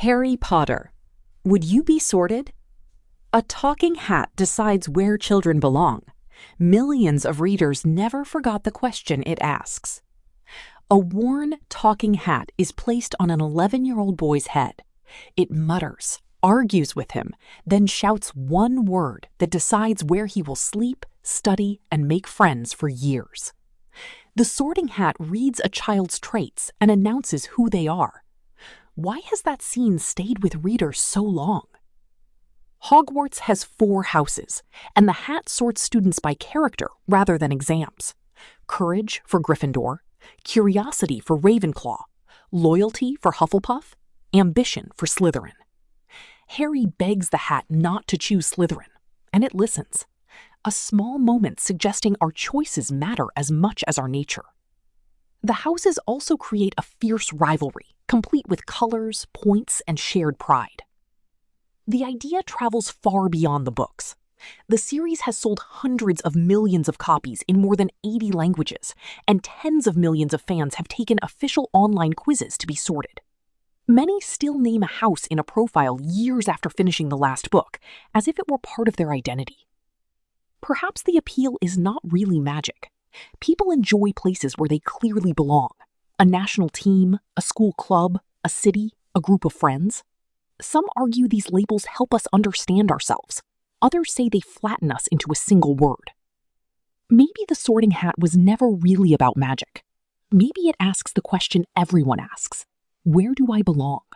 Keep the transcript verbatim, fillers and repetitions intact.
Harry Potter. Would you be sorted? A talking hat decides where children belong. Millions of readers never forgot the question it asks. A worn talking hat is placed on an eleven-year-old boy's head. It mutters, argues with him, then shouts one word that decides where he will sleep, study, and make friends for years. The sorting hat reads a child's traits and announces who they are. Why has that scene stayed with readers so long? Hogwarts has four houses, and the hat sorts students by character rather than exams. Courage for Gryffindor, curiosity for Ravenclaw, loyalty for Hufflepuff, ambition for Slytherin. Harry begs the hat not to choose Slytherin, and it listens. A small moment suggesting our choices matter as much as our nature. The houses also create a fierce rivalry, complete with colors, points, and shared pride. The idea travels far beyond the books. The series has sold hundreds of millions of copies in more than eighty languages, and tens of millions of fans have taken official online quizzes to be sorted. Many still name a house in a profile years after finishing the last book, as if it were part of their identity. Perhaps the appeal is not really magic. People enjoy places where they clearly belong. A national team, a school club, a city, a group of friends. Some argue these labels help us understand ourselves. Others say they flatten us into a single word. Maybe the sorting hat was never really about magic. Maybe it asks the question everyone asks: where do I belong?